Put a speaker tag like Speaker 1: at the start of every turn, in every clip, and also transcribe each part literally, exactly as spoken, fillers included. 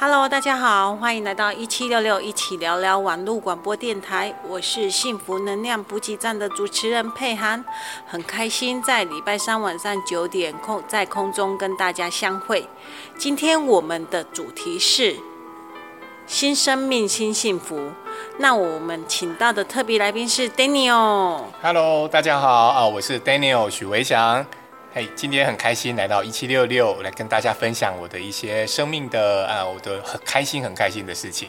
Speaker 1: Hello， 大家好，欢迎来到一七六六一起聊聊网络广播电台，我是幸福能量补给站的主持人佩涵，很开心在礼拜三晚上九点空在空中跟大家相会。今天我们的主题是新生命新幸福，那我们请到的特别来宾是 Daniel。Hello，
Speaker 2: 大家好啊，我是 Daniel 许维祥。嘿、hey, 今天很开心来到一七六六，来跟大家分享我的一些生命的啊，我的很开心很开心的事情。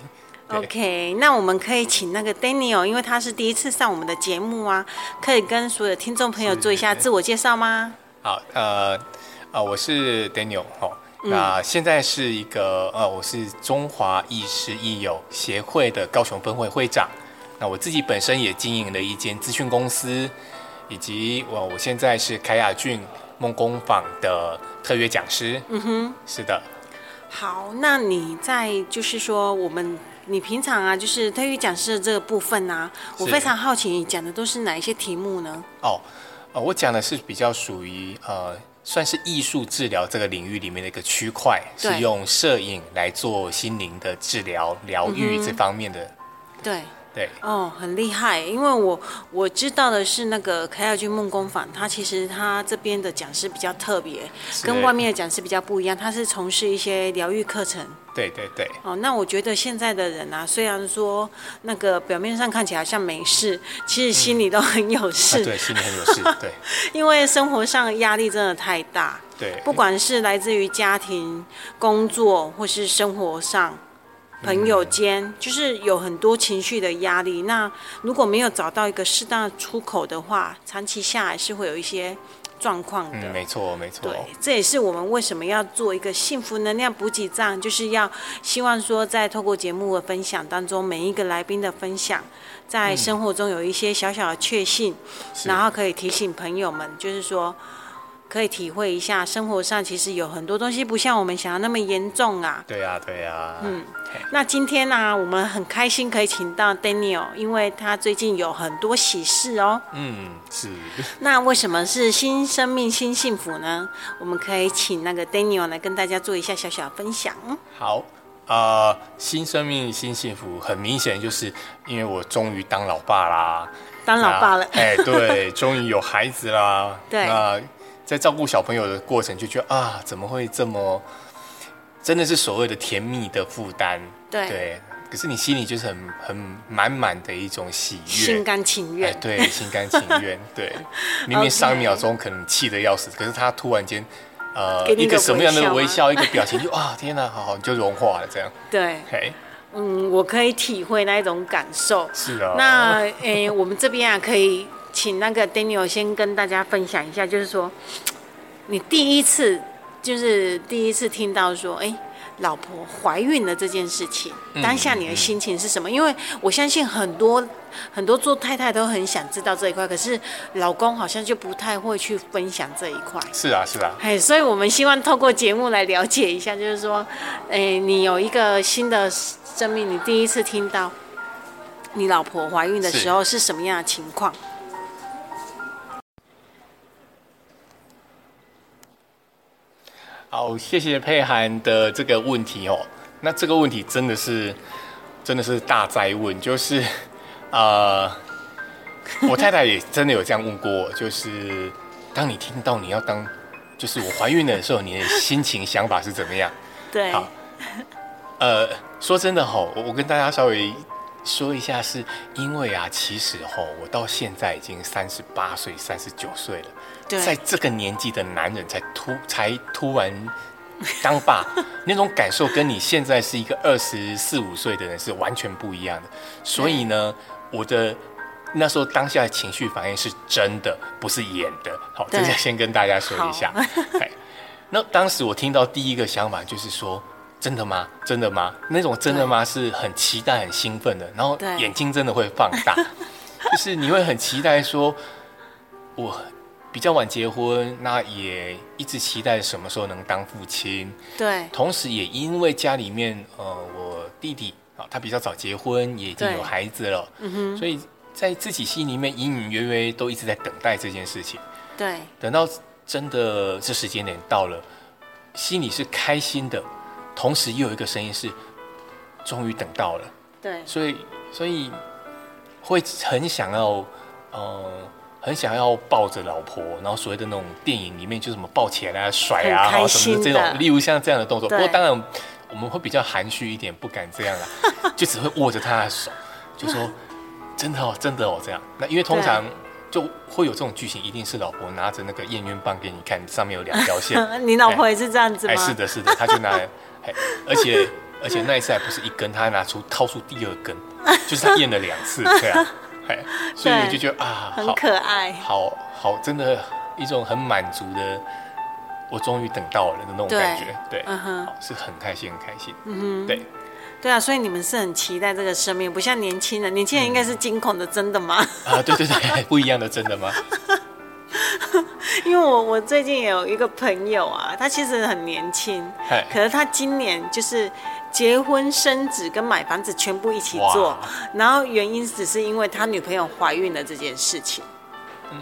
Speaker 1: OK， 那我们可以请那个 Daniel， 因为他是第一次上我们的节目啊，可以跟所有听众朋友做一下自我介绍吗？
Speaker 2: 好，呃，呃，我是 Daniel 哦，那、嗯、现在是一个呃，我是中华亦师亦友协会的高雄分会会长。那我自己本身也经营了一间资讯公司，以及我我现在是凯雅郡梦工坊的特约讲师。嗯哼，是的。
Speaker 1: 好，那你在就是说我们你平常啊，就是特约讲师的这个部分啊，我非常好奇你讲的都是哪一些题目呢？
Speaker 2: 哦，呃，我讲的是比较属于呃，算是艺术治疗这个领域里面的一个区块，是用摄影来做心灵的治疗、疗愈这方面的。嗯、
Speaker 1: 对。
Speaker 2: 对
Speaker 1: 哦，很厉害，因为我我知道的是那个凯雅郡梦工坊，他其实他这边的讲师比较特别，跟外面的讲师比较不一样，他是从事一些疗愈课程。
Speaker 2: 对对对。
Speaker 1: 哦，那我觉得现在的人啊，虽然说那个表面上看起来好像没事，其实心里都很有事。
Speaker 2: 嗯啊、对，心里很有事。对。
Speaker 1: 因为生活上压力真的太大。
Speaker 2: 对。
Speaker 1: 不管是来自于家庭、工作，或是生活上。朋友间就是有很多情绪的压力，那如果没有找到一个适当的出口的话，长期下来是会有一些状况的。
Speaker 2: 嗯，没错，没错。
Speaker 1: 对，这也是我们为什么要做一个幸福能量补给站，就是要希望说，在透过节目的分享当中，每一个来宾的分享，在生活中有一些小小的确信，嗯、然后可以提醒朋友们，就是说。可以体会一下，生活上其实有很多东西不像我们想的那么严重啊。
Speaker 2: 对呀、啊，对呀、啊。
Speaker 1: 嗯，那今天呢、啊，我们很开心可以请到 Daniel， 因为他最近有很多喜事哦。
Speaker 2: 嗯，是。
Speaker 1: 那为什么是新生命新幸福呢？我们可以请那个 Daniel 来跟大家做一下小小的分享。
Speaker 2: 好，呃，新生命新幸福，很明显就是因为我终于当老爸啦。
Speaker 1: 当老爸了。
Speaker 2: 哎、欸，对，终于有孩子啦。
Speaker 1: 对。
Speaker 2: 那在照顾小朋友的过程，就觉得啊，怎么会这么，真的是所谓的甜蜜的负担。
Speaker 1: 对。
Speaker 2: 对。可是你心里就是很很满满的一种喜悦，
Speaker 1: 心甘情愿。
Speaker 2: 哎，对，心甘情愿。对。明明上一秒钟可能气得要死， okay. 可是他突然间，呃，一个什么样的微笑，一个表情就啊，天哪，好好，你就融化了这样。
Speaker 1: 对。嘿。嗯，我可以体会那一种感受。
Speaker 2: 是啊。
Speaker 1: 那诶，我们这边啊，可以请那个 Daniel 先跟大家分享一下，就是说，你第一次就是第一次听到说，哎，老婆怀孕了这件事情，当下你的心情是什么？嗯嗯、因为我相信很多很多做太太都很想知道这一块，可是老公好像就不太会去分享这一块。
Speaker 2: 是啊，是啊。
Speaker 1: 哎，所以我们希望透过节目来了解一下，就是说，哎，你有一个新的生命，你第一次听到你老婆怀孕的时候是什么样的情况？
Speaker 2: 好，谢谢佩涵的这个问题哦。那这个问题真的是真的是大哉问，就是呃，我太太也真的有这样问过我，就是当你听到你要当，就是我怀孕的时候，你的心情想法是怎么样？
Speaker 1: 对。
Speaker 2: 好，呃，说真的吼，我跟大家稍微说一下，是因为啊，其实吼，我到现在已经三十八岁、三十九岁了。在这个年纪的男人才突才突然当爸，那种感受跟你现在是一个二十四五岁的人是完全不一样的。所以呢，我的那时候当下的情绪反应是真的，不是演的。好，这个先跟大家说一下。那当时我听到第一个想法就是说，真的吗？真的吗？那种真的吗是很期待、很兴奋的，然后眼睛真的会放大，就是你会很期待说，我。比较晚结婚，那也一直期待什么时候能当父亲。
Speaker 1: 对。
Speaker 2: 同时也因为家里面，呃，我弟弟啊，他比较早结婚，也已经有孩子了。嗯哼。所以在自己心里面隐隐约约都一直在等待这件事情。
Speaker 1: 对。
Speaker 2: 等到真的这时间点到了，心里是开心的， 同时又有一个声音是，终于等到了。
Speaker 1: 对，
Speaker 2: 所以所以会很想要，呃，很想要抱着老婆，然后所谓的那种电影里面就什么抱起来啊、甩啊，
Speaker 1: 很开心的
Speaker 2: 什么的这种，例如像这样的动作。
Speaker 1: 对
Speaker 2: 不过当然我们会比较含蓄一点，不敢这样啦，就只会握着他的手，就说真的哦，真的哦这样。那因为通常就会有这种剧情，一定是老婆拿着那个验孕棒给你看，上面有两条线。
Speaker 1: 你老婆也是这样子吗？
Speaker 2: 哎，是的，是的，他就拿来，哎，而且而且那一次还不是一根，他还拿出掏出第二根，就是他验了两次，对啊，哎，所以我就觉得啊，
Speaker 1: 很可爱，
Speaker 2: 好好，真的一种很满足的，我终于等到了的那种感觉，对，嗯哼，是很开心，很开心，嗯哼，对。
Speaker 1: 对啊，所以你们是很期待这个生命，不像年轻人，年轻人应该是惊恐的，真的吗？
Speaker 2: 啊，对对对，不一样的，真的吗？
Speaker 1: 因为我我最近也有一个朋友啊，他其实很年轻，可是他今年就是结婚、生子跟买房子全部一起做，然后原因只是因为他女朋友怀孕了这件事情。嗯。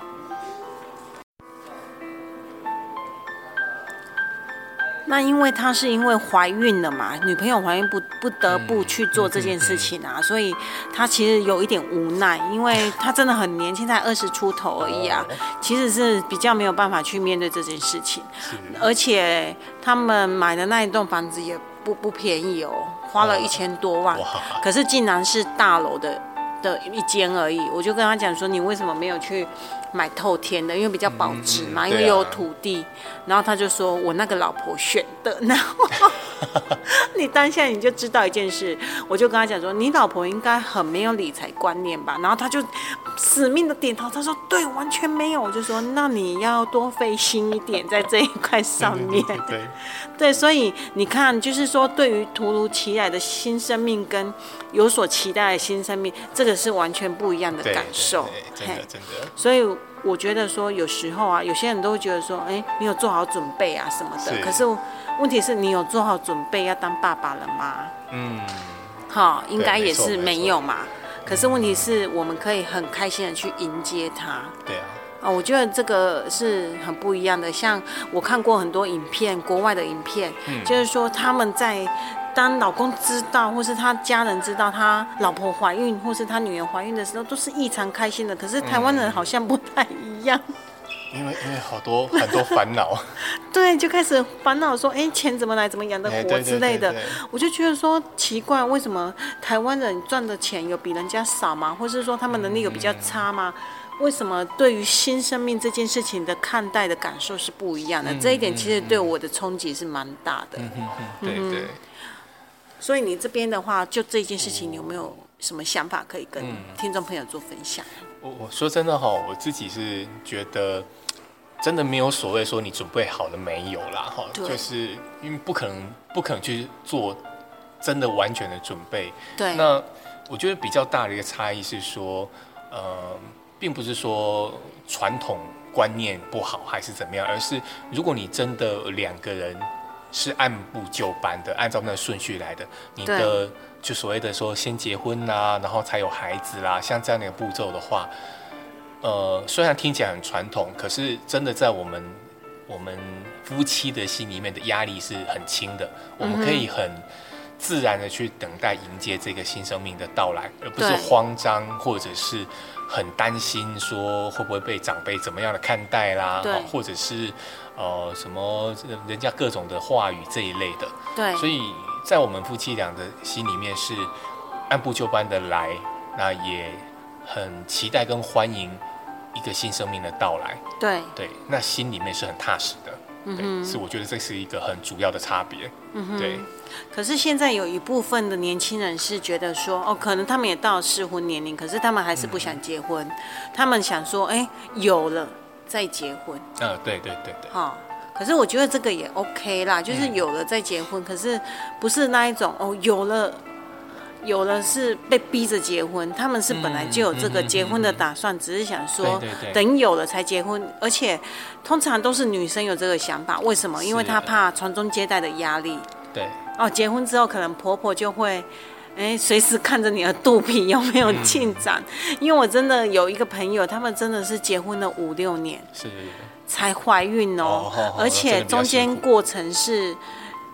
Speaker 1: 那因为他是因为怀孕了嘛，女朋友怀孕不不得不去做这件事情啊，所以他其实有一点无奈，因为他真的很年轻，才二十出头而已啊，其实是比较没有办法去面对这件事情，而且他们买的那一栋房子也不不便宜哦，花了一千多万，可是竟然是大楼的的一间而已，我就跟他讲说，你为什么没有去买透天的，因为比较保值嘛，嗯嗯啊、因为有土地。然后他就说我那个老婆选的，然后你当下你就知道一件事，我就跟他讲说，你老婆应该很没有理财观念吧？然后他就死命的点头，他说对，完全没有。我就说那你要多费心一点在这一块上面。对, 对, 对, 对，所以你看，就是说对于突如其来的新生命跟有所期待的新生命，这个是完全不一样的感受。
Speaker 2: 对对对，真的真的。
Speaker 1: 所以我觉得说，有时候啊，有些人都会觉得说，哎，你有做好准备啊什么的。是可是问题是你有做好准备要当爸爸了吗？嗯，好，应该也是没有嘛。可是问题是我们可以很开心的去迎接他。
Speaker 2: 对啊。
Speaker 1: 啊，我觉得这个是很不一样的。像我看过很多影片，国外的影片，嗯、就是说他们在当老公知道，或是他家人知道他老婆怀孕，或是他女儿怀孕的时候，都是异常开心的。可是台湾人好像不太一样，
Speaker 2: 因为因为好多很多烦恼，
Speaker 1: 对，就开始烦恼说，哎，钱怎么来，怎么养得活之类的。我就觉得说奇怪，为什么台湾人赚的钱有比人家少吗？或是说他们能力有比较差吗？嗯为什么对于新生命这件事情的看待的感受是不一样的？嗯、这一点其实对我的冲击是蛮大的。嗯哼哼对对。所以你这边的话，就这件事情，你有没有什么想法可以跟听众朋友做分享？
Speaker 2: 我我说真的哈，我自己是觉得真的没有所谓说你准备好了没有啦哈，就是因为不可能不可能去做真的完全的准备。
Speaker 1: 对。
Speaker 2: 那我觉得比较大的一个差异是说，呃。并不是说传统观念不好还是怎么样，而是如果你真的两个人是按部就班的，按照那个顺序来的，你的就所谓的说先结婚啦，然后才有孩子啦，像这样的一个步骤的话，呃，虽然听起来很传统，可是真的在我们我们夫妻的心里面的压力是很轻的，我们可以很自然的去等待迎接这个新生命的到来，而不是慌张或者是很担心说会不会被长辈怎么样的看待啦，或者是呃什么人家各种的话语这一类的。
Speaker 1: 对，
Speaker 2: 所以在我们夫妻俩的心里面是按部就班的来，那也很期待跟欢迎一个新生命的到来。
Speaker 1: 对对，
Speaker 2: 那心里面是很踏实的。对，是我觉得这是一个很主要的差别。嗯，对。
Speaker 1: 可是现在有一部分的年轻人是觉得说，哦，可能他们也到了适婚年龄，可是他们还是不想结婚，嗯、他们想说，哎，有了再结婚。
Speaker 2: 嗯、呃，对对对对。
Speaker 1: 好、哦，可是我觉得这个也 OK 啦，就是有了再结婚，嗯、可是不是那一种哦，有了。有的是被逼着结婚，他们是本来就有这个结婚的打算，嗯、只是想说等有了才结婚，而且通常都是女生有这个想法，为什么？因为她怕传宗接代的压力。
Speaker 2: 对。
Speaker 1: 哦，结婚之后可能婆婆就会，哎，随时看着你的肚皮有没有进展。嗯、因为我真的有一个朋友，他们真的是结婚了五六年，
Speaker 2: 是
Speaker 1: 才怀孕哦，哦而且中间过程是。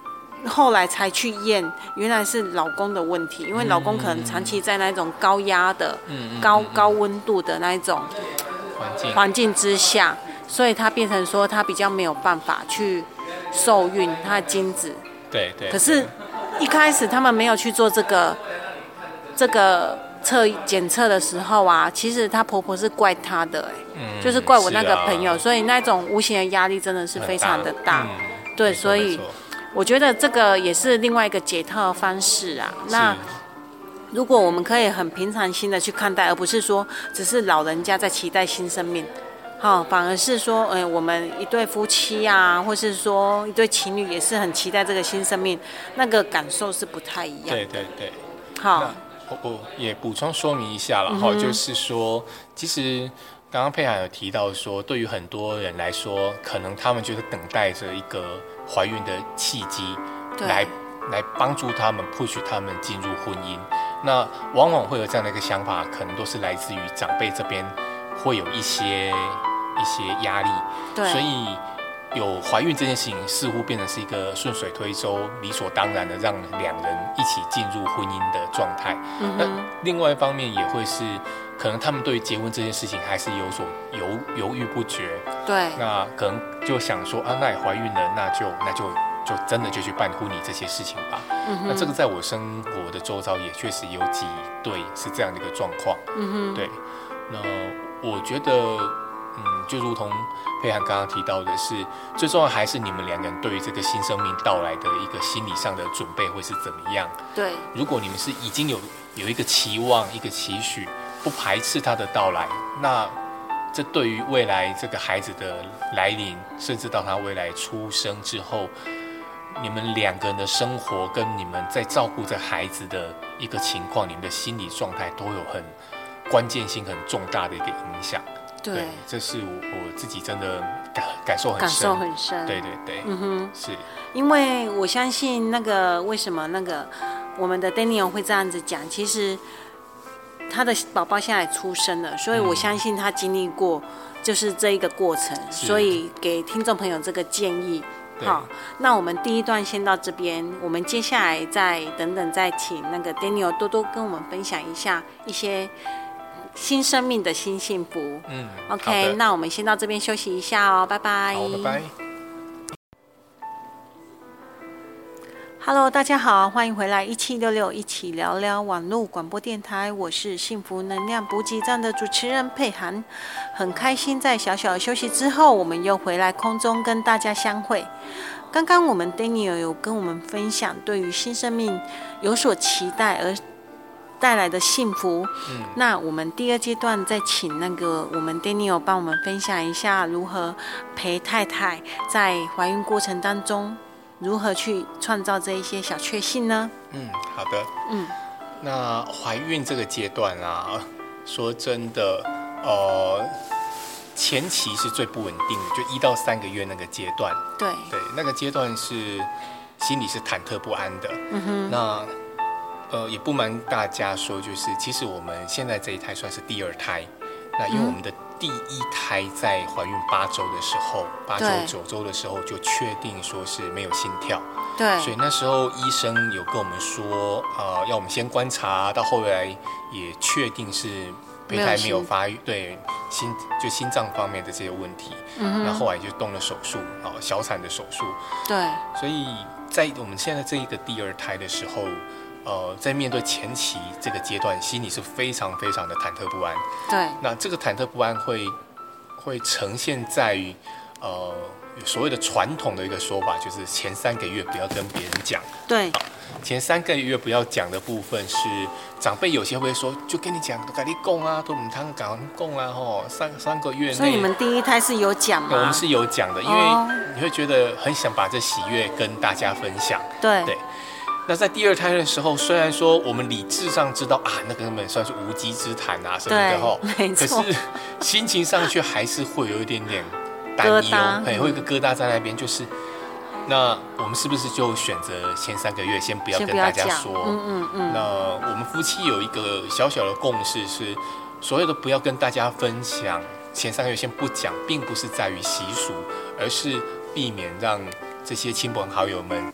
Speaker 1: 后来才去验，原来是老公的问题，因为老公可能长期在那种高压的、嗯、高高温度的那一种环境环境之下，所以他变成说他比较没有办法去受孕，他的精子。
Speaker 2: 对对。
Speaker 1: 可是，一开始他们没有去做这个这个测检测的时候啊，其实她婆婆是怪她的、欸，嗯、就是怪我那个朋友，啊、所以那种无形的压力真的是非常的大。大嗯、对，所以。我觉得这个也是另外一个解套的方式啊。那如果我们可以很平常心的去看待，而不是说只是老人家在期待新生命，好，反而是说，哎，我们一对夫妻啊，或是说一对情侣也是很期待这个新生命，那个感受是不太一样的。
Speaker 2: 对对对。
Speaker 1: 好，
Speaker 2: 我我也补充说明一下了哈、嗯，就是说，其实刚刚佩涵有提到说，对于很多人来说，可能他们就是等待着一个怀孕的契机来来帮助他们 push 他们进入婚姻，那往往会有这样的一个想法，可能都是来自于长辈这边会有一些一些压力，对，所以有怀孕这件事情似乎变成是一个顺水推舟、理所当然的让两人一起进入婚姻的状态。嗯、那另外一方面也会是，可能他们对于结婚这件事情还是有所犹犹豫不决。对，那可能就想说啊，那也怀孕了，那就那就就真的就去办婚礼这些事情吧。嗯、那这个在我生活的周遭也确实有几对是这样的一个状况。嗯、对，那我觉得。嗯，就如同佩涵刚刚提到的是，最重要还是你们两个人对于这个新生命到来的一个心理上的准备会是怎么样？对，如果你们是已经有有一个期望、一个期许，不排斥他的到来，那这对于未来这个孩子的来临，甚至到他未来出生之后，你们两个人的生活跟你们在照顾这孩子的一个情况，你们的心理状态都有很关键性、很重大的一个影响。对，对，这是我我自己真的感感受很深，感受很深。对对对，嗯哼，是。
Speaker 1: 因为我相信那个为什么那个我们的 Daniel 会这样子讲，其实他的宝宝现在出生了，所以我相信他经历过就是这一个过程，嗯、所以给听众朋友这个建议。好，那我们第一段先到这边，我们接下来再等等再请那个 Daniel 多多跟我们分享一下一些。新生命的新幸福。嗯 ，OK， 那我们先到这边休息一下哦，拜拜。
Speaker 2: 好，拜拜。
Speaker 1: Hello， 大家好，欢迎回来一七六六一起聊聊网络广播电台，我是幸福能量补给站的主持人佩涵，很开心在小小的休息之后，我们又回来空中跟大家相会。刚刚我们 Daniel 有跟我们分享对于新生命有所期待而带来的幸福、嗯、那我们第二阶段再请那个我们 Daniel 帮我们分享一下如何陪太太在怀孕过程当中如何去创造这一些小确幸呢？
Speaker 2: 嗯，好的。嗯，那怀孕这个阶段啊，说真的，呃，前期是最不稳定的，就一到三个月那个阶段。对对，那个阶段是心里是忐忑不安的。嗯哼，那。呃，也不瞒大家说，就是其实我们现在这一胎算是第二胎，那因为我们的第一胎在怀孕八周的时候，八周九周的时候就确定说是没有心跳，对，所以那时候医生有跟我们说，呃，要我们先观察，到后来也确定是胚胎没有发育，对心就心脏方面的这些问题，嗯，那后来就动了手术，啊，小产的手术，对，所以在我们现在这一个第二胎的时候。呃，在面对前期这个阶段，心里是非常非常的忐忑不安。对，那这个忐忑不安会会呈现在于，呃，所谓的传统的一个说法，就是前三个月不要跟别人讲。对、啊，前三个月不要讲的部分是长辈有些会说，就跟你讲，都跟你讲啊，都唔通讲讲啊，吼，三三个月内。
Speaker 1: 所以你们第一胎是有讲吗？
Speaker 2: 我们是有讲的，因为你会觉得很想把这喜悦跟大家分享。对对。那在第二胎的时候，虽然说我们理智上知道啊，那根本算是无稽之谈啊什么的哈，可是心情上却还是会有一点点担忧，会有一个疙瘩在那边，就是那我们是不是就选择前三个月先不要跟大家说？嗯嗯嗯。那我们夫妻有一个小小的共识是，所谓的不要跟大家分享，前三个月先不讲，并不是在于习俗，而是避免让这些亲朋好友们。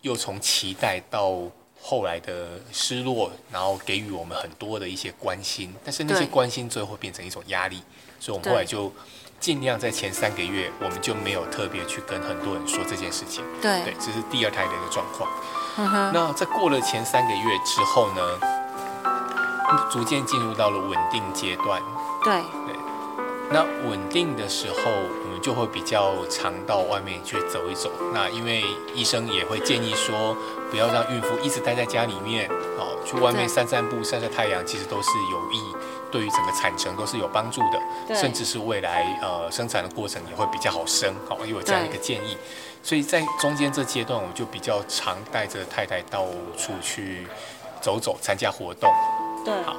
Speaker 2: 又从期待到后来的失落，然后给予我们很多的一些关心，但是那些关心最后会变成一种压力，所以我们后来就尽量在前三个月，我们就没有特别去跟很多人说这件事情。
Speaker 1: 对，
Speaker 2: 对，这是第二胎的一个状况。
Speaker 1: 嗯、
Speaker 2: 那在过了前三个月之后呢，逐渐进入到了稳定阶段。
Speaker 1: 对
Speaker 2: 对，那稳定的时候，我们就会比较常到外面去走一走。那因为医生也会建议说，不要让孕妇一直待在家里面，哦，去外面散散步、晒晒太阳，其实都是有益，对于整个产程都是有帮助的，甚至是未来呃生产的过程也会比较好生，好，也有这样一个建议。所以在中间这阶段，我就比较常带着太太到处去走走，参加活动。
Speaker 1: 对，
Speaker 2: 好。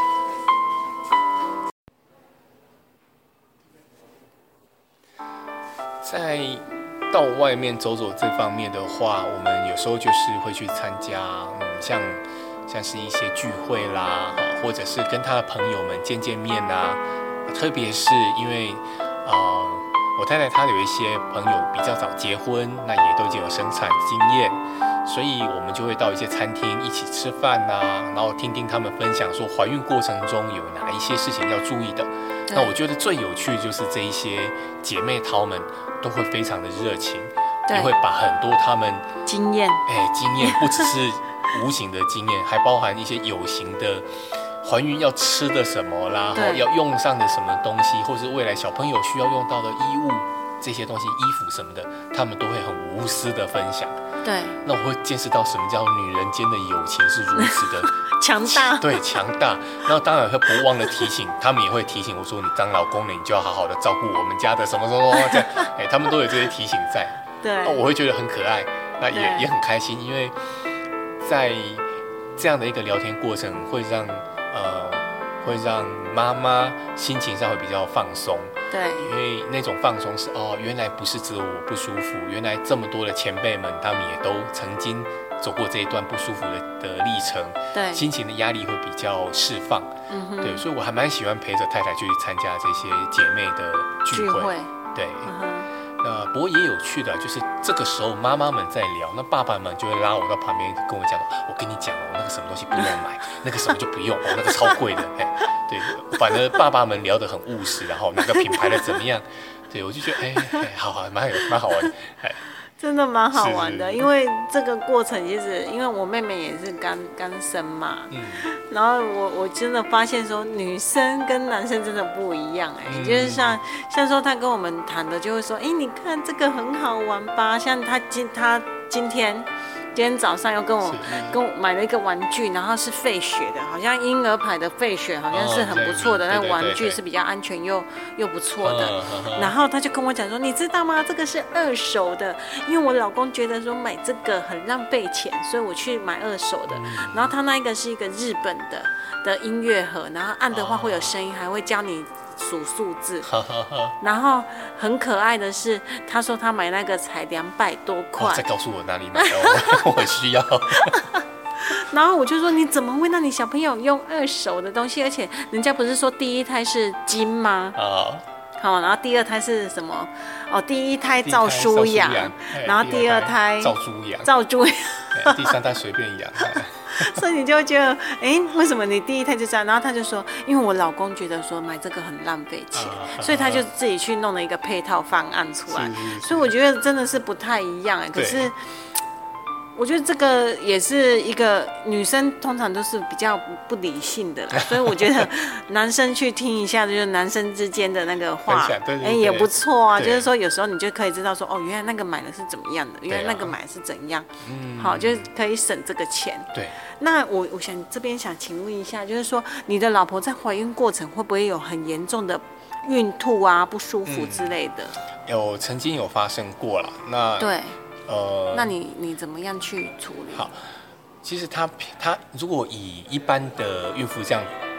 Speaker 2: 在到外面走走这方面的话，我们有时候就是会去参加，嗯，像像是一些聚会啦，或者是跟他的朋友们见见面啦。特别是因为，呃，我太太她有一些朋友比较早结婚，那也都已经有生产经验，所以我们就会到一些餐厅一起吃饭啊，然后听听他们分享说怀孕过程中有哪一些事情要注意的。那我觉得最有趣的就是这一些姐妹淘们都会非常的热情，也会把很多她们
Speaker 1: 经验，
Speaker 2: 哎，经验不只是无形的经验，还包含一些有形的，怀孕要吃的什么啦，要用上的什么东西，或是未来小朋友需要用到的衣物，这些东西，衣服什么的，他们都会很无私的分享。
Speaker 1: 对，
Speaker 2: 那我会见识到什么叫女人间的友情是如此的
Speaker 1: 强大，
Speaker 2: 对，强大。然后当然会不忘的提醒，他们也会提醒我说，你当老公了，你就要好好的照顾我们家的什么什么什么这样，哎，他们都有这些提醒在。
Speaker 1: 对，
Speaker 2: 那我会觉得很可爱，那也也很开心，因为在这样的一个聊天过程，会让呃会让妈妈心情上会比较放松。
Speaker 1: 对，
Speaker 2: 因为那种放松是哦，原来不是只有我不舒服，原来这么多的前辈们，他们也都曾经走过这一段不舒服的的历程，
Speaker 1: 对，
Speaker 2: 心情的压力会比较释放，
Speaker 1: 嗯哼，
Speaker 2: 对，所以我还蛮喜欢陪着太太去参加这些姐妹的聚会，
Speaker 1: 聚会
Speaker 2: 对，
Speaker 1: 嗯哼。
Speaker 2: 那不过也有趣的，就是这个时候妈妈们在聊，那爸爸们就会拉我到旁边跟我讲，我跟你讲哦，那个什么东西不用买，那个什么就不用哦，那个超贵的，哎，对，反而爸爸们聊得很务实，然后哪个品牌的怎么样，对我就觉得哎哎，好好，蛮蛮好玩的，哎。
Speaker 1: 真的蛮好玩的，因为这个过程其实，因为我妹妹也是刚刚生嘛，嗯，然后我我真的发现说，女生跟男生真的不一样哎、欸嗯，就是像像说她跟我们谈的，就会说，哎、欸，你看这个很好玩吧？像她今她今天。今天早上又跟我跟我买了一个玩具，然后是费雪的，好像婴儿牌的费雪，好像是很不错的。那玩具是比较安全又又不错的。然后他就跟我讲说，你知道吗？这个是二手的，因为我老公觉得说买这个很浪费钱，所以我去买二手的。然后他那一个是一个日本的的音乐盒，然后按的话会有声音，还会教你数数字，然后很可爱的是，他说他买那个才两百多块，
Speaker 2: 再告诉我哪里买哦，我很需要。
Speaker 1: 然后我就说你怎么会让你小朋友用二手的东西？而且人家不是说第一胎是金吗？啊。好，然后第二胎是什么？哦，第一胎照书养，然后第二胎
Speaker 2: 照猪养，
Speaker 1: 照猪养，
Speaker 2: 第三胎随便养。
Speaker 1: 所以你就会觉得，哎，为什么你第一胎就这样？然后他就说，因为我老公觉得说买这个很浪费钱，啊、所以他就自己去弄了一个配套方案出来。所以我觉得真的是不太一样哎。可是我觉得这个也是一个女生通常都是比较不理性的啦，所以我觉得男生去听一下，就是男生之间的那个话，哎也不错啊。就是说有时候你就可以知道说，哦，原来那个买的是怎么样的，原来那个买的是怎样，嗯，好，就是可以省这个钱。
Speaker 2: 对。
Speaker 1: 那我我想这边想请问一下，就是说你的老婆在怀孕过程会不会有很严重的孕吐啊、不舒服之类的？
Speaker 2: 嗯、有，曾经有发生过啦。那
Speaker 1: 对。
Speaker 2: 呃，
Speaker 1: 那你你怎么样去处理？
Speaker 2: 好，其实他他如果以一般的孕妇这样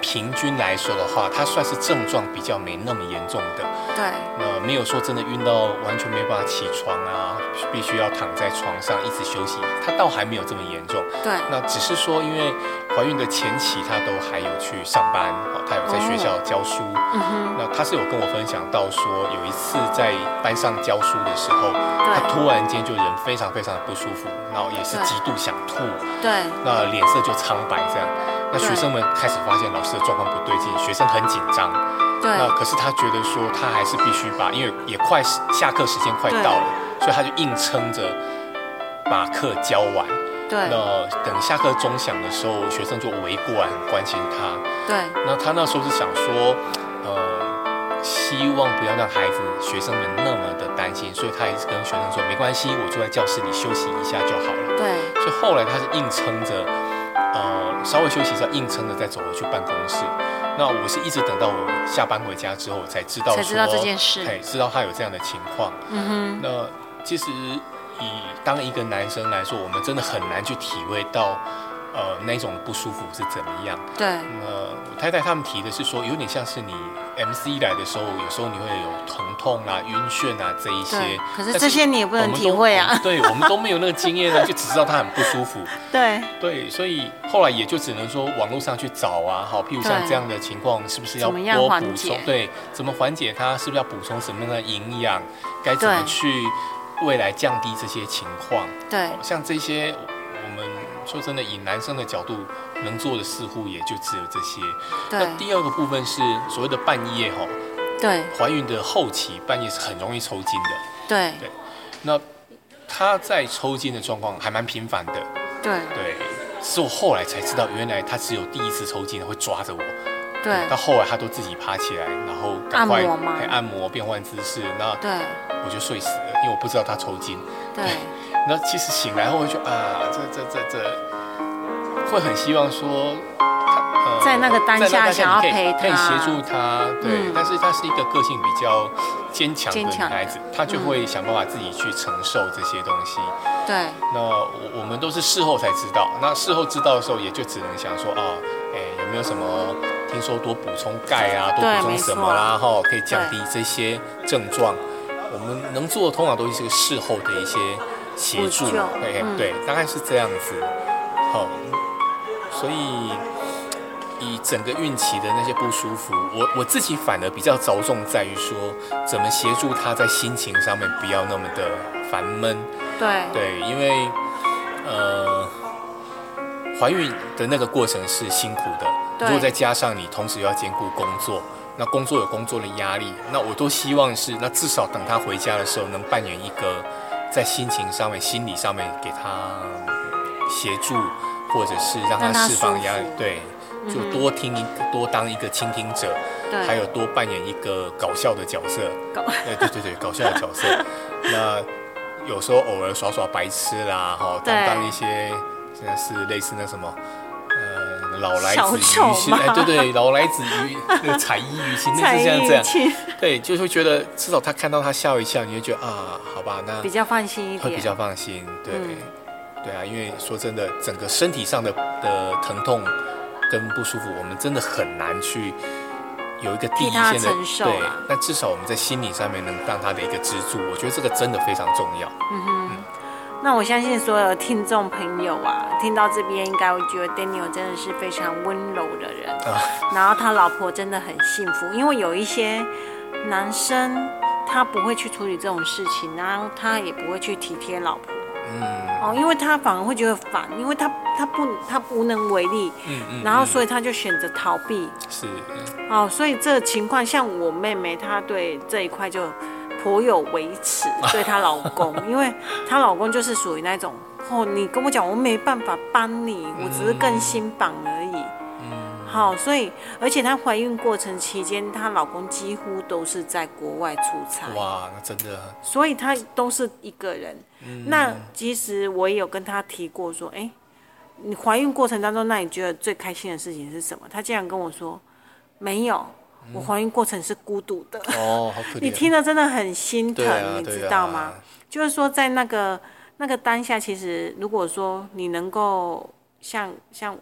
Speaker 2: 平均来说的话，他算是症状比较没那么严重的。
Speaker 1: 对。
Speaker 2: 那没有说真的晕到完全没办法起床啊，必须要躺在床上一直休息，他倒还没有这么严重。
Speaker 1: 对。
Speaker 2: 那只是说，因为怀孕的前期，他都还有去上班，他有在学校教书。哦、嗯哼。那他是有跟我分享到说，有一次在班上教书的时候，他突然间就人非常非常的不舒服，然后也是极度想吐。
Speaker 1: 对。
Speaker 2: 那脸色就苍白这样。那学生们开始发现老师的状况不对劲，学生很紧张。
Speaker 1: 对。
Speaker 2: 那可是他觉得说，他还是必须把，因为也快下课时间快到了，所以他就硬撑着把课教完。
Speaker 1: 对。
Speaker 2: 那等下课钟响的时候，学生就围过来，很关心他。
Speaker 1: 对。
Speaker 2: 那他那时候是想说，呃，希望不要让孩子、学生们那么的担心，所以他也是跟学生说，没关系，我坐在教室里休息一下就好了。
Speaker 1: 对。
Speaker 2: 所以后来他是硬撑着。呃，稍微休息一下，硬撑着再走回去办公室。那我是一直等到我下班回家之后，才知道说，
Speaker 1: 才知道这件事，
Speaker 2: 哎，知道他有这样的情况。嗯哼。那其实以当一个男生来说，我们真的很难去体会到，呃，那种不舒服是怎么样。
Speaker 1: 对。
Speaker 2: 呃，我太太他们提的是说，有点像是你 M C 来的时候，有时候你会有疼痛啊、晕眩啊这一些。
Speaker 1: 可是这些你也不能体会啊。
Speaker 2: 对，我们都没有那个经验呢，就只知道他很不舒服。
Speaker 1: 对。
Speaker 2: 对，所以后来也就只能说网络上去找啊，好，譬如像这样的情况，是不是要多补充？对，怎么缓解它？是不是要补充什么样的营养？该怎么去未来降低这些情况？
Speaker 1: 对，
Speaker 2: 像这些，我们说真的，以男生的角度能做的似乎也就只有这些。
Speaker 1: 对。
Speaker 2: 那第二个部分是所谓的半夜哈，
Speaker 1: 对，
Speaker 2: 怀孕的后期半夜是很容易抽筋的。
Speaker 1: 对。
Speaker 2: 对，那他在抽筋的状况还蛮频繁的。
Speaker 1: 对。
Speaker 2: 对。是我后来才知道，原来他只有第一次抽筋会抓着我。
Speaker 1: 对。
Speaker 2: 到后来他都自己爬起来，然后赶快
Speaker 1: 按摩吗？
Speaker 2: 按摩变换姿势，那
Speaker 1: 对，
Speaker 2: 我就睡死了，因为我不知道他抽筋。
Speaker 1: 对。
Speaker 2: 那其实醒来后会觉得啊，这这这这，会很希望说，
Speaker 1: 呃，在那个当下想要陪他，
Speaker 2: 可以协助他，对。嗯、但是她是一个个性比较坚强的女孩子，她就会想办法自己去承受这些东西。
Speaker 1: 对。
Speaker 2: 那我我们都是事后才知道，那事后知道的时候，也就只能想说啊，哎，有没有什么听说多补充钙啊，多补充什么啦，哈，可以降低这些症状。我们能做的通常都是个事后的一些协助，对、嗯、对，大概是这样子。好，所以以整个孕期的那些不舒服，我我自己反而比较着重在于说，怎么协助她在心情上面不要那么的烦闷。
Speaker 1: 对
Speaker 2: 对，因为呃，怀孕的那个过程是辛苦的，如果再加上你同时要兼顾工作。那工作有工作的压力，那我都希望是，那至少等他回家的时候，能扮演一个在心情上面、心理上面给他协助，或者是让他释放压力。对，就多听一个，多当一个倾听者，还有多扮演一个搞笑的角色。对对对对，搞笑的角色。那有时候偶尔耍耍白痴啦，哈，当当一些真的是类似那什么。老来子于心，哎，对对，老来子于那个彩衣于心，类似这样这样，对，就会觉得至少他看到他笑一笑，你会觉得啊，好吧，那
Speaker 1: 比较放心一点，
Speaker 2: 会比较放心，对，
Speaker 1: 嗯、
Speaker 2: 对啊，因为说真的，整个身体上的的疼痛跟不舒服，我们真的很难去有一个第一线的对，但至少我们在心理上面能当他的一个支柱，我觉得这个真的非常重要。
Speaker 1: 嗯哼。嗯，那我相信所有听众朋友啊，听到这边应该会觉得 Daniel 真的是非常温柔的人，啊、然后他老婆真的很幸福，因为有一些男生他不会去处理这种事情，然后他也不会去体贴老婆，嗯，哦，因为他反而会觉得烦，因为他他不他无能为力，嗯嗯，然后所以他就选择逃避，
Speaker 2: 是，
Speaker 1: 哦，所以这个情况像我妹妹，她对这一块就颇有微词，对她老公，因为她老公就是属于那种，哦，你跟我讲，我没办法帮你，我只是更新榜而已。嗯，好，所以而且她怀孕过程期间，她老公几乎都是在国外出差。
Speaker 2: 哇，那真的。
Speaker 1: 所以她都是一个人。嗯、那其实我也有跟她提过说，哎，你怀孕过程当中，那你觉得最开心的事情是什么？她竟然跟我说，没有。我怀孕过程是孤独的
Speaker 2: 哦，好可怜。
Speaker 1: 你听了真的很心疼，
Speaker 2: 啊、
Speaker 1: 你知道吗？啊、就是说，在那个那个当下，其实如果说你能够像像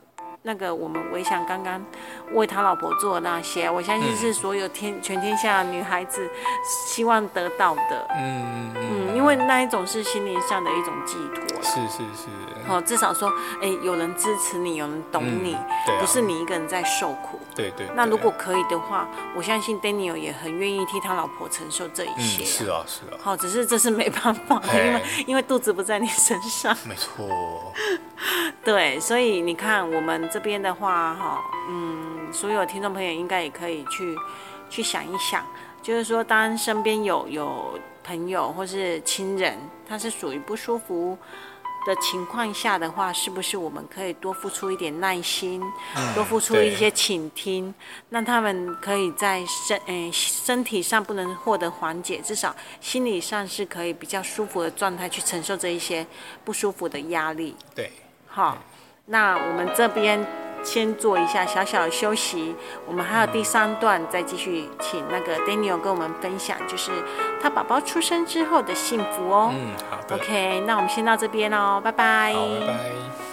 Speaker 1: 那个我们维翔刚刚为他老婆做的那些，我相信是所有天、嗯、全天下的女孩子希望得到的。嗯嗯，因为那一种是心灵上的一种寄托。
Speaker 2: 是是是。
Speaker 1: 哦，至少说，哎，有人支持你，有人懂你，嗯啊、不是你一个人在受苦。
Speaker 2: 对 对, 对。
Speaker 1: 那如果可以的话，我相信 Daniel 也很愿意替他老婆承受这一些。
Speaker 2: 嗯、是啊是啊。
Speaker 1: 好、哦，只是这是没办法的，因为因为肚子不在你身上。
Speaker 2: 没错。
Speaker 1: 对，所以你看我们这边的话，哈，嗯，所有听众朋友应该也可以去去想一想，就是说，当身边有有朋友或是亲人，他是属于不舒服的情况下的话，是不是我们可以多付出一点耐心，嗯、多付出一些倾听，让他们可以在身诶、呃、身体上不能获得缓解，至少心理上是可以比较舒服的状态去承受这一些不舒服的压力。
Speaker 2: 对。
Speaker 1: 好，那我们这边先做一下小小的休息，我们还有第三段再继续请那个 Daniel 跟我们分享，就是他宝宝出生之后的幸福哦。
Speaker 2: 嗯，好的。
Speaker 1: OK， 那我们先到这边哦，拜拜。
Speaker 2: 好，拜拜。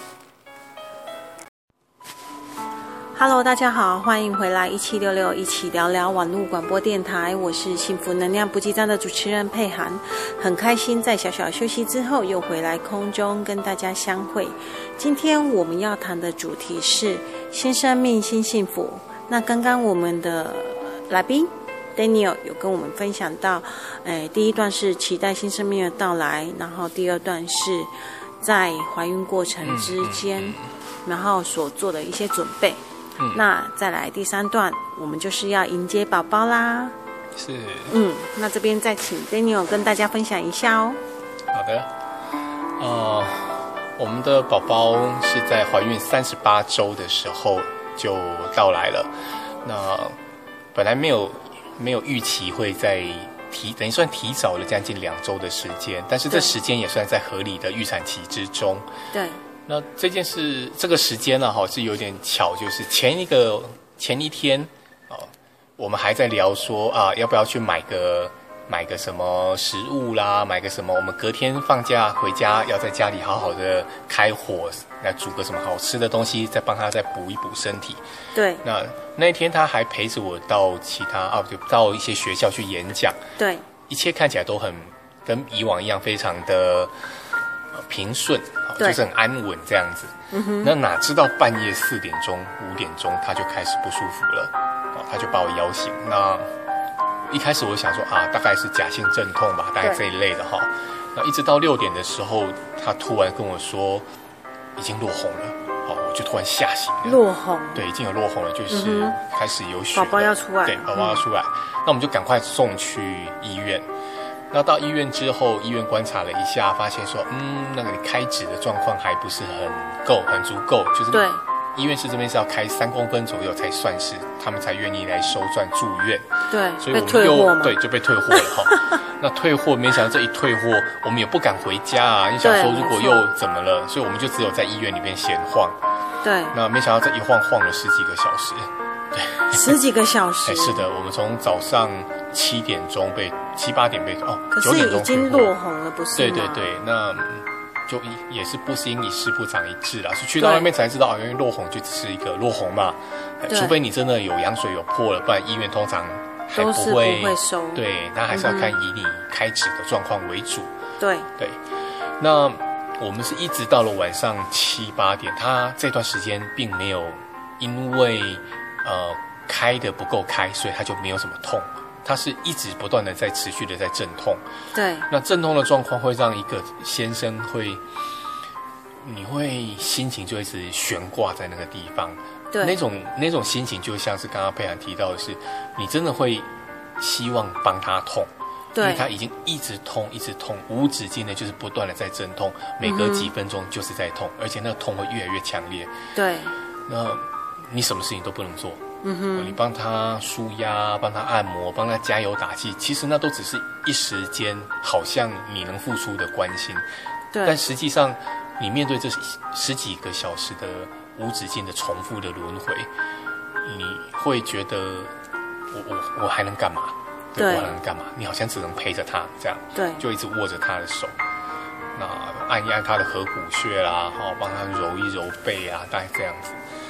Speaker 1: Hello， 大家好，欢迎回来一七六六一起聊聊网络广播电台，我是幸福能量补给站的主持人佩涵，很开心在小小休息之后又回来空中跟大家相会。今天我们要谈的主题是新生命新幸福。那刚刚我们的来宾 Daniel 有跟我们分享到，哎，第一段是期待新生命的到来，然后第二段是在怀孕过程之间，嗯嗯嗯、然后所做的一些准备。嗯、那再来第三段，我们就是要迎接宝宝啦。
Speaker 2: 是。
Speaker 1: 嗯，那这边再请 Daniel 跟大家分享一下哦。
Speaker 2: 好的。呃，我们的宝宝是在怀孕三十八周的时候就到来了。那本来没有没有预期会在提，等于算提早了将近两周的时间，但是这时间也算在合理的预产期之中。
Speaker 1: 对。
Speaker 2: 那这件事，这个时间呢，哈，是有点巧，就是前一个前一天，哦，我们还在聊说啊，要不要去买个买个什么食物啦，买个什么，我们隔天放假回家，要在家里好好的开火，来煮个什么好吃的东西，再帮他再补一补身体。
Speaker 1: 对。
Speaker 2: 那那一天他还陪着我到其他啊，就到一些学校去演讲。
Speaker 1: 对。
Speaker 2: 一切看起来都很跟以往一样，非常的平顺。就是很安稳这样子，嗯、那哪知道半夜四点钟、五点钟他就开始不舒服了，他就把我摇醒。那一开始我想说啊，大概是假性阵痛吧，大概这一类的哈。那一直到六点的时候，他突然跟我说已经落红了，好，我就突然吓醒了。
Speaker 1: 落红？
Speaker 2: 对，已经有落红了，就是开始有血了，
Speaker 1: 宝宝要出来，
Speaker 2: 对，宝宝要出来。嗯、那我们就赶快送去医院。那到医院之后，医院观察了一下，发现说，嗯，那个你开指的状况还不是很够，很足够，就是
Speaker 1: 对，
Speaker 2: 医院是这边是要开三公分左右才算是，他们才愿意来收赚住院。
Speaker 1: 对，
Speaker 2: 所以我们又对就被退货了哈。那退货，没想到这一退货，我们也不敢回家啊。你想说如果又怎么了？所以我们就只有在医院里面闲晃。
Speaker 1: 对。
Speaker 2: 那没想到这一晃晃了十几个小时。对，
Speaker 1: 十几个小时。
Speaker 2: 是的，我们从早上七点钟被七八点被哦，
Speaker 1: 可是已经落红了，不是吗？
Speaker 2: 对对对，那就也是不因一事不长一智啦，是去到外面才知道啊，因为落红就只是一个落红嘛，除非你真的有羊水有破了，不然医院通常还不会
Speaker 1: 不会收。
Speaker 2: 对，那还是要看以你开指的状况为主。
Speaker 1: 对
Speaker 2: 对，那我们是一直到了晚上七八点，他这段时间并没有因为呃开的不够开，所以他就没有什么痛。它是一直不断的在持续的在阵痛，
Speaker 1: 对，
Speaker 2: 那阵痛的状况会让一个先生会，你会心情就一直悬挂在那个地方，
Speaker 1: 对，
Speaker 2: 那种那种心情就像是刚刚佩涵提到的是，你真的会希望帮他痛，
Speaker 1: 对，
Speaker 2: 因为他已经一直痛一直痛，无止境的就是不断的在阵痛，每隔几分钟就是在痛，嗯、而且那个痛会越来越强烈，
Speaker 1: 对，
Speaker 2: 那你什么事情都不能做。
Speaker 1: 嗯哼，
Speaker 2: 你帮他舒压，帮他按摩，帮他加油打气，其实那都只是一时间，好像你能付出的关心。
Speaker 1: 对，
Speaker 2: 但实际上，你面对这十几个小时的无止境的重复的轮回，你会觉得我我我还能干嘛？
Speaker 1: 对，
Speaker 2: 我还能干嘛？你好像只能陪着他这样，
Speaker 1: 对，
Speaker 2: 就一直握着他的手，那按一按他的合谷穴啦，好，帮他揉一揉背啊，大概这样子。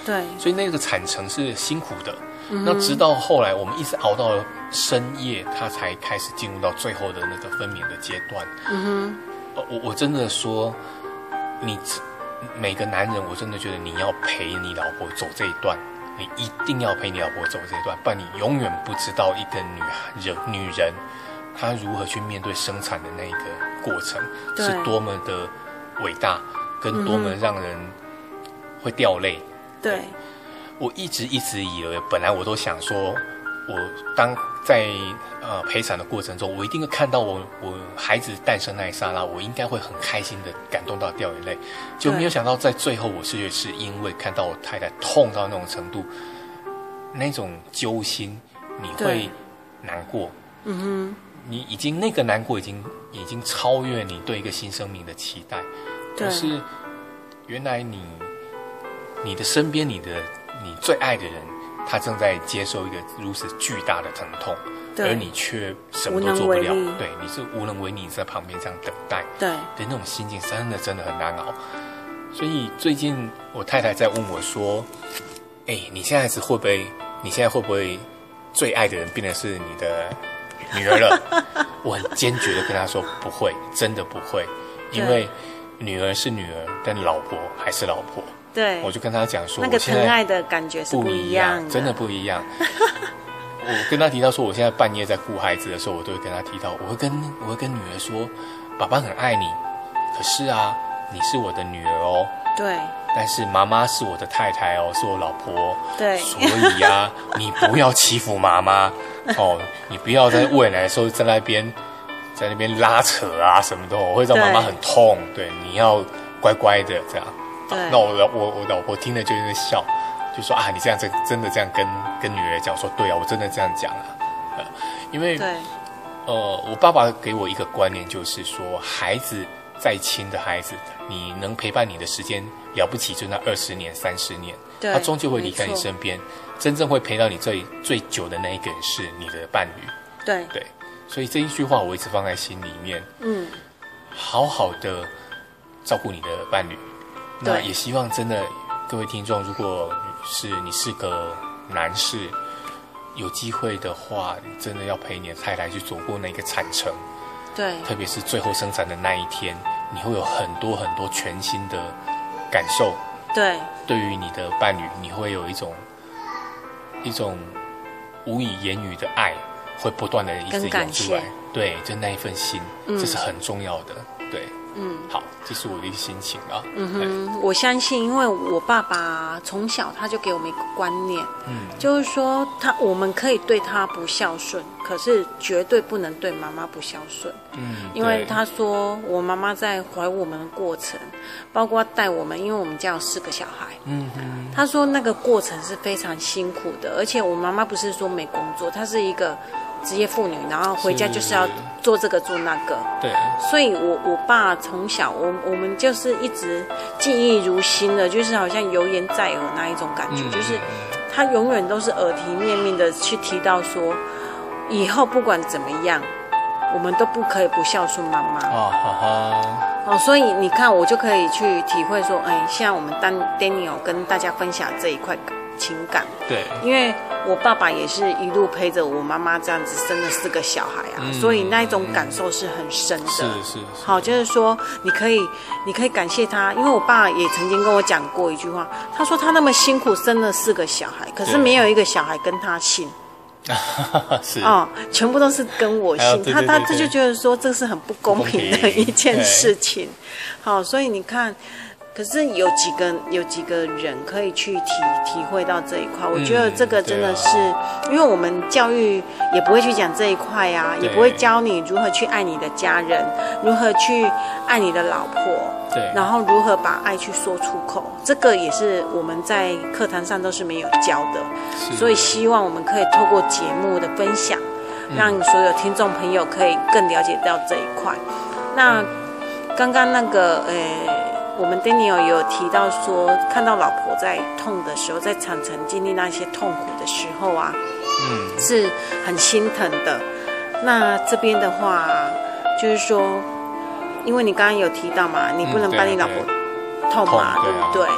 Speaker 1: 对，
Speaker 2: 所以那个产程是辛苦的。嗯、那直到后来，我们一直熬到了深夜，他才开始进入到最后的那个分娩的阶段。嗯哼，我我真的说，你每个男人，我真的觉得你要陪你老婆走这一段，你一定要陪你老婆走这一段，不然你永远不知道一个女人女人她如何去面对生产的那一个过程是多么的伟大，跟多么让人会掉泪。
Speaker 1: 对。
Speaker 2: 我一直一直以为，本来我都想说，我当在呃陪产的过程中，我一定会看到我我孩子诞生那一刹那，我应该会很开心的感动到掉眼泪，就没有想到在最后，我是是因为看到我太太痛到那种程度，那种揪心，你会难过。嗯哼，你已经那个难过已经已经超越你对一个新生命的期待，可是原来你你的身边你的。你最爱的人，他正在接受一个如此巨大的疼痛，而你却什么都做不了。对，你是无能为力，在旁边这样等待。
Speaker 1: 对，
Speaker 2: 的那种心情真的真的很难熬。所以最近我太太在问我说：“哎，你现在是会不会？你现在会不会最爱的人变成是你的女儿了？”我很坚决的跟她说：“不会，真的不会，因为女儿是女儿，但老婆还是老婆。”
Speaker 1: 对，
Speaker 2: 我就跟他讲说，
Speaker 1: 那个疼爱的感觉是不一样的，
Speaker 2: 真的不一样。我跟他提到说，我现在半夜在顾孩子的时候，我都会跟他提到，我会跟我会跟女儿说，爸爸很爱你，可是啊，你是我的女儿哦。
Speaker 1: 对。
Speaker 2: 但是妈妈是我的太太哦，是我老婆。
Speaker 1: 对。
Speaker 2: 所以呀、啊，你不要欺负妈妈哦，你不要在喂奶的时候在那边在那边拉扯啊什么的，我会让妈妈很痛。对，你要乖乖的这样。那我我我老婆听了就在笑，就说啊，你这样真真的这样跟跟女儿讲，说对啊，我真的这样讲啊，呃、因为呃，我爸爸给我一个观念，就是说，孩子再亲的孩子，你能陪伴你的时间了不起，就那二十年、三十年，他终究会离开你身边，真正会陪到你最最久的那一个人是你的伴侣。
Speaker 1: 对
Speaker 2: 对，所以这一句话我一直放在心里面，嗯，好好的照顾你的伴侣。那也希望真的各位听众，如果是你是个男士，有机会的话，你真的要陪你的太太去走过那个产程。
Speaker 1: 对，
Speaker 2: 特别是最后生产的那一天，你会有很多很多全新的感受。
Speaker 1: 对，
Speaker 2: 对于你的伴侣，你会有一种一种无以言语的爱，会不断的一直涌出来。对，就那一份心，嗯、这是很重要的。对。嗯，好，这是我的一个心情啊。
Speaker 1: 嗯哼，我相信，因为我爸爸从小他就给我们一个观念，嗯，就是说他我们可以对他不孝顺，可是绝对不能对妈妈不孝顺。嗯，因为他说我妈妈在怀我们的过程，包括带我们，因为我们家有四个小孩，嗯哼，他说那个过程是非常辛苦的，而且我妈妈不是说没工作，她是一个职业妇女，然后回家就是要做这个做那个。
Speaker 2: 对，
Speaker 1: 所以我我爸从小我我们就是一直记忆如新的，就是好像油盐在耳那一种感觉，嗯、就是他永远都是耳提面命的去提到说，以后不管怎么样，我们都不可以不孝顺妈妈。哦，哈哈。哦，所以你看，我就可以去体会说，哎，像我们丹 Daniel 跟大家分享这一块情感。
Speaker 2: 对，
Speaker 1: 因为我爸爸也是一路陪着我妈妈这样子生了四个小孩啊，嗯、所以那一种感受是很深的。
Speaker 2: 是是是。
Speaker 1: 好，就是说你可以你可以感谢他，因为我爸也曾经跟我讲过一句话，他说他那么辛苦生了四个小孩，可是没有一个小孩跟他姓。
Speaker 2: 是
Speaker 1: 哦，全部都是跟我姓，他他他就觉得说这是很不公平的一件事情。好，所以你看。可是有几个有几个人可以去体体会到这一块，我觉得这个真的是，嗯啊、因为我们教育也不会去讲这一块啊，也不会教你如何去爱你的家人，如何去爱你的老婆，
Speaker 2: 对，然
Speaker 1: 后如何把爱去说出口，这个也是我们在课堂上都是没有教的，所以希望我们可以透过节目的分享，让所有听众朋友可以更了解到这一块。那刚刚那个呃。我们 Daniel 有提到说，看到老婆在痛的时候，在产程经历那些痛苦的时候啊，嗯，是很心疼的。那这边的话，就是说，因为你刚刚有提到嘛，你不能帮你老婆痛嘛，
Speaker 2: 嗯、
Speaker 1: 对不对？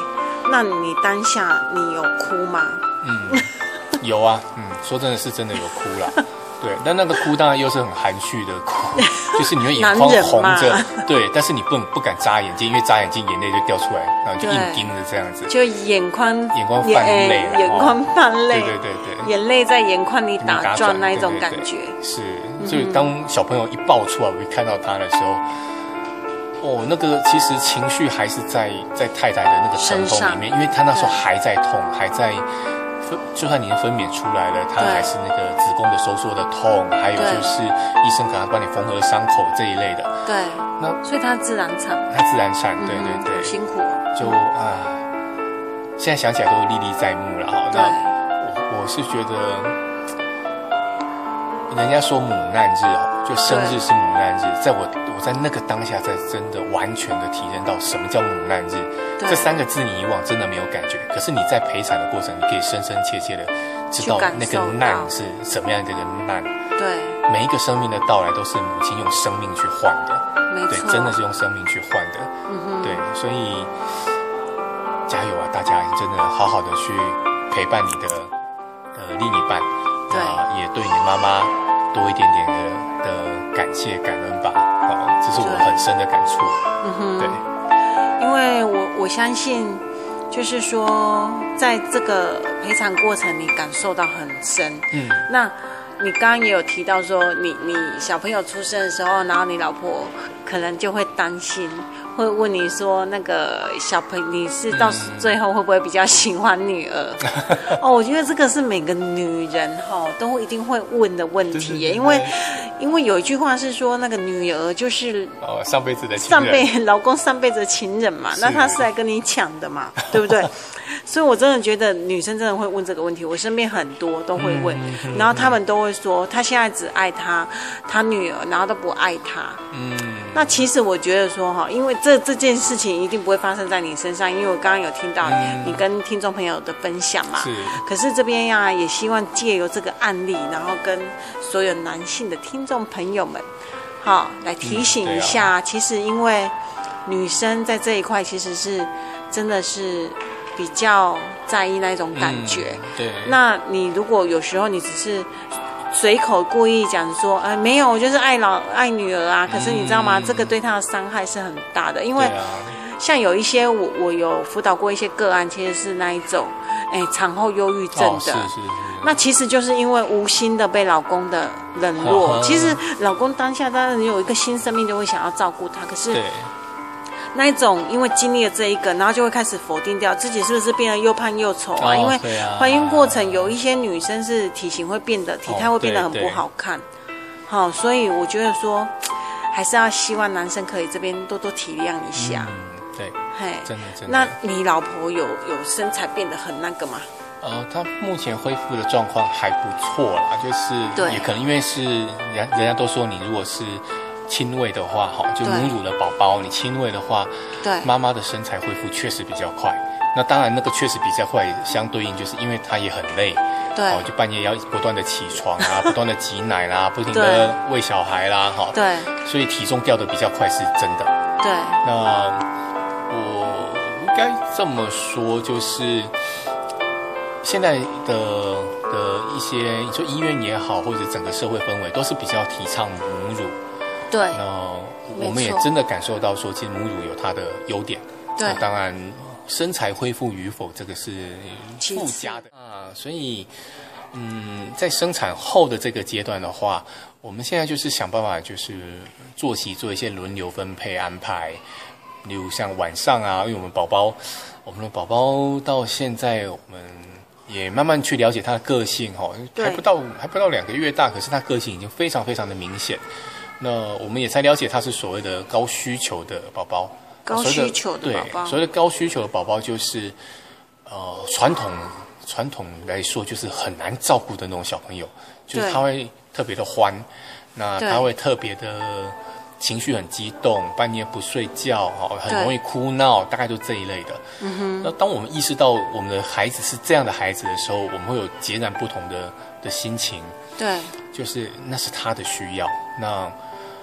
Speaker 1: 那你当下你有哭吗？
Speaker 2: 嗯，有啊，嗯，说真的是真的有哭啦。对，但那个哭当然又是很含蓄的哭，就是你会眼眶红着，对，但是你不不敢眨眼睛，因为眨眼睛眼泪就掉出来，然后就硬盯着这样子，
Speaker 1: 就眼眶
Speaker 2: 眼眶泛泪，
Speaker 1: 眼眶泛泪，
Speaker 2: 对对对对，
Speaker 1: 眼泪在眼眶里打转那一种感觉。
Speaker 2: 是，所以当小朋友一抱出来，我一看到他的时候，哦，那个其实情绪还是在在太太的那个疼痛里面，因为他那时候还在痛，还在。就算你的分娩出来了，它还是那个子宫的收缩的痛，还有就是医生可能帮你缝合伤口这一类的。
Speaker 1: 对，那所以它自然产。
Speaker 2: 它自然产，对对对，
Speaker 1: 辛苦。
Speaker 2: 就啊，现在想起来都历历在目了哈。那我我是觉得，人家说母难日哦，就生日是母难日，在我我在那个当下，才真的完全的体认到什么叫母难日。这三个字你以往真的没有感觉，可是你在陪产的过程，你可以深深切切的知道那个难是什么样的一个难。
Speaker 1: 对，
Speaker 2: 每一个生命的到来都是母亲用生命去换的，
Speaker 1: 没错，
Speaker 2: 对，真的是用生命去换的。嗯哼，对，所以加油啊，大家真的好好的去陪伴你的呃另一半，
Speaker 1: 对，
Speaker 2: 呃、也对你妈妈多一点点的的感谢感恩吧。好、呃，这是我很深的感触。嗯哼，对。
Speaker 1: 因为我我相信，就是说，在这个陪产过程，你感受到很深。嗯，那你刚刚也有提到说，你你小朋友出生的时候，然后你老婆可能就会担心，会问你说，那个小朋你是到最后会不会比较喜欢女儿？嗯、哦，我觉得这个是每个女人哈、哦、都一定会问的问题耶，因为。因为有一句话是说，那个女儿就是
Speaker 2: 哦上辈子的情人，
Speaker 1: 上辈老公上辈子的情人嘛，那他是来跟你抢的嘛，对不对？所以我真的觉得女生真的会问这个问题，我身边很多都会问，嗯、然后他们都会说，他现在只爱他他女儿，然后都不爱他。嗯，那其实我觉得说哈，因为这这件事情一定不会发生在你身上，因为我刚刚有听到你跟听众朋友的分享嘛。是。可是这边呀，也希望借由这个案例，然后跟所有男性的听众朋友们，好来提醒一下，嗯啊、其实因为女生在这一块其实是真的是比较在意那种感觉。嗯、对。那你如果有时候你只是随口故意讲说，呃，没有，我就是爱老爱女儿啊。可是你知道吗？嗯、这个对她的伤害是很大的，因为像有一些我我有辅导过一些个案，其实是那一种，哎，产后忧郁症的。哦、是是是。那其实就是因为无心的被老公的冷落。其实老公当下当然有一个新生命，就会想要照顾他，可是那一种因为经历了这一个，然后就会开始否定掉自己是不是变得又胖又丑啊？哦、因为怀孕过程有一些女生是体型会变得体态会变得很不好看。好、哦，所以我觉得说还是要希望男生可以这边多多体谅一下。嗯，
Speaker 2: 对，嘿，真的真的。
Speaker 1: 那你老婆有有身材变得很那个吗？
Speaker 2: 呃，她目前恢复的状况还不错啦，就是也可能因为是人人家都说你如果是亲喂的话，哈，就母乳的宝宝，你亲喂的话，对，妈妈的身材恢复确实比较快。那当然，那个确实比较快，相对应就是因为她也很累，对，哦，就半夜要不断的起床啊，不断的挤奶啦，不停的喂小孩啦，哈，对，所以体重掉的比较快是真的。对，那我应该这么说，就是。现在的的一些，就医院也好，或者整个社会氛围，都是比较提倡母乳。对。那我们也真的感受到说，其实母乳有它的优点。对。当然，身材恢复与否，这个是附加的啊。所以，嗯，在生产后的这个阶段的话，我们现在就是想办法，就是作息做一些轮流分配安排。例如像晚上啊，因为我们宝宝，我们的宝宝到现在我们。也慢慢去了解他的个性哈，还不到还不到两个月大，可是他个性已经非常非常的明显。那我们也才了解他是所谓的高需求的宝宝。高需求的宝宝，对，所谓的高需求的宝宝就是呃传统传统来说就是很难照顾的那种小朋友，就是他会特别的欢，那他会特别的情绪很激动，半夜不睡觉，很容易哭闹，大概就这一类的。嗯哼。那当我们意识到我们的孩子是这样的孩子的时候，我们会有截然不同的的心情。对。就是那是他的需要。那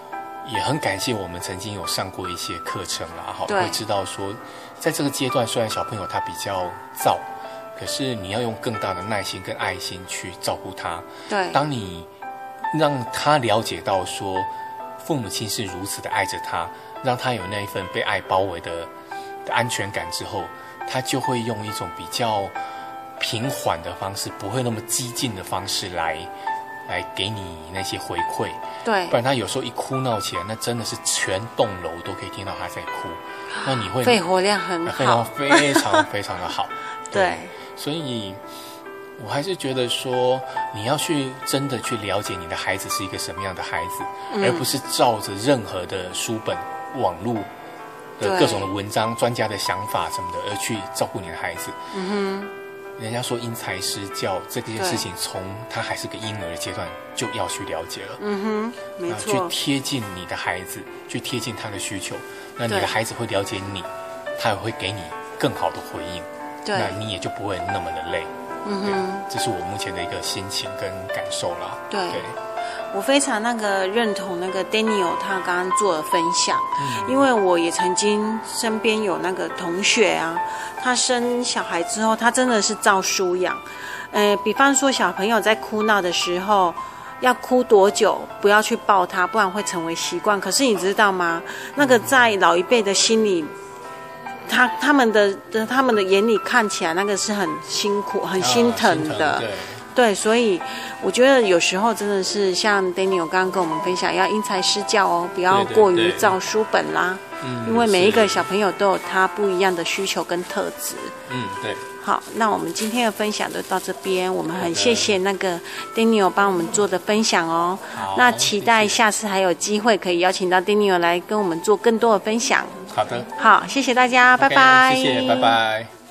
Speaker 2: 也很感谢我们曾经有上过一些课程啦，好，
Speaker 1: 对，
Speaker 2: 会知道说，在这个阶段，虽然小朋友他比较躁，可是你要用更大的耐心跟爱心去照顾他。
Speaker 1: 对，
Speaker 2: 当你让他了解到说，父母亲是如此的爱着他，让他有那一份被爱包围的的安全感之后，他就会用一种比较平缓的方式，不会那么激进的方式来来给你那些回馈。
Speaker 1: 对，
Speaker 2: 不然他有时候一哭闹起来，那真的是全栋楼都可以听到他在哭，那你会
Speaker 1: 肺活量很好，
Speaker 2: 非常非常非常的好。
Speaker 1: 对，
Speaker 2: 对，所以我还是觉得说，你要去真的去了解你的孩子是一个什么样的孩子，嗯、而不是照着任何的书本、网络的各种的文章、专家的想法什么的而去照顾你的孩子。嗯哼。人家说因材施教这件事情，从他还是个婴儿的阶段就要去了解了。
Speaker 1: 嗯哼，没错。
Speaker 2: 去贴近你的孩子，去贴近他的需求，那你的孩子会了解你，他也会给你更好的回应。对，那你也就不会那么的累。嗯哼，这是我目前的一个心情跟感受啦。
Speaker 1: 对。对，我非常那个认同那个 Daniel 他刚刚做的分享，嗯、因为我也曾经身边有那个同学啊，他生小孩之后，他真的是照书养。呃，比方说小朋友在哭闹的时候，要哭多久，不要去抱他，不然会成为习惯。可是你知道吗？那个在老一辈的心里，他他们的他们的眼里看起来，那个是很辛苦、很心疼的。啊、心疼，对。对，所以我觉得有时候真的是像 Daniel 刚刚跟我们分享，要因材施教哦，不要过于照书本啦。嗯，因为每一个小朋友都有他不一样的需求跟特质。
Speaker 2: 嗯，对。
Speaker 1: 好，那我们今天的分享就到这边，我们很谢谢那个 Daniel 帮我们做的分享哦。好，那期待下次还有机会可以邀请到 Daniel 来跟我们做更多的分享。
Speaker 2: 好的。
Speaker 1: 好，谢谢大家， okay, 拜拜。
Speaker 2: 谢谢，拜拜。